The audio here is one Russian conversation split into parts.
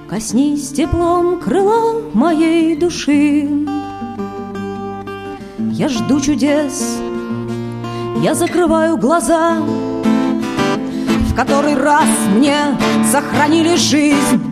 Коснись теплом крыла моей души. Я жду чудес, я закрываю глаза. В который раз мне сохранили жизнь,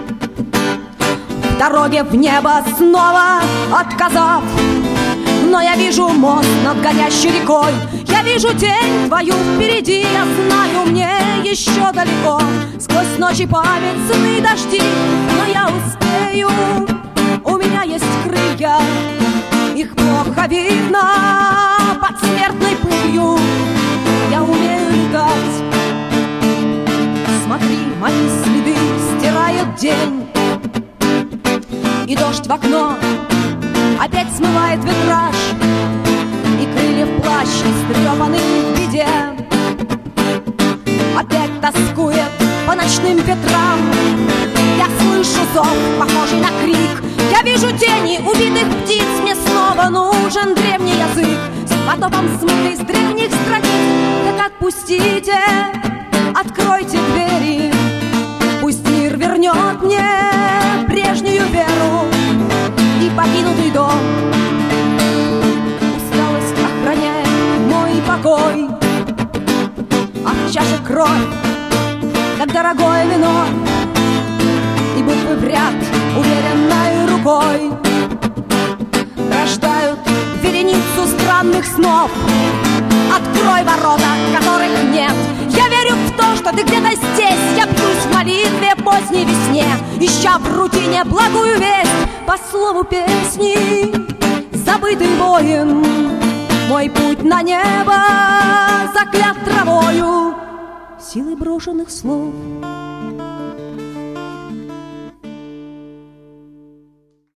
в дороге в небо снова отказав. Но я вижу мост над горящей рекой, я вижу тень твою впереди. Я знаю, мне еще далеко, сквозь ночи память, сны, дожди. Но я успею, у меня есть крылья, их плохо видно под смертной пылью. Я умею летать. Смотри, мои следы стирает день, и дождь в окно опять смывает витраж, и крылья в плащ истрепаны в беде. Опять тоскует по ночным ветрам. Я слышу зов, похожий на крик. Я вижу тени убитых птиц. Мне снова нужен древний язык, с потоком смытой с древних страниц. Так отпустите, откройте двери, пусть мир вернет мне прежнюю веру и покинутый дом. Усталость охраняет мой покой, а в чаше кровь, как дорогое вино, и буквы в ряд уверенной рукой рождают вереницу странных снов. Открой ворота, которых нет. Я верю в то, что ты где-то здесь. Я бьюсь в молитве поздней весне, ища в рутине благую весть. По слову песни забытый воин, мой путь на небо заклят травою, силой брошенных слов.